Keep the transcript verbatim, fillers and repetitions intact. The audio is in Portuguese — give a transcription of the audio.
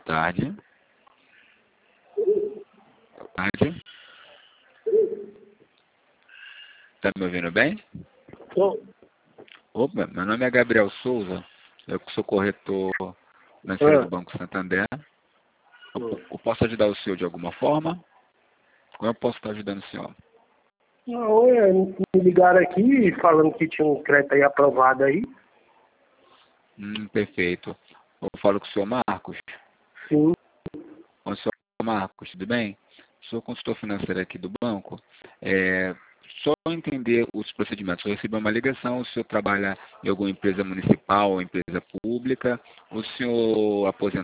tarde. Boa tarde. Tá me ouvindo bem? Tô. Opa, meu nome é Gabriel Souza. Eu sou corretor financeiro Ah. do Banco Santander. Eu, Hum. eu posso ajudar o senhor de alguma forma? Como eu posso estar ajudando o senhor? Não, é, me ligaram aqui falando que tinha um crédito aí aprovado aí. Hum, perfeito. Eu falo com o senhor Marcos. Sim. O senhor Marcos, tudo bem? Sou consultor financeiro aqui do banco. É, só entender os procedimentos. Eu recebi uma ligação, o senhor trabalha em alguma empresa municipal ou empresa pública? O senhor aposentou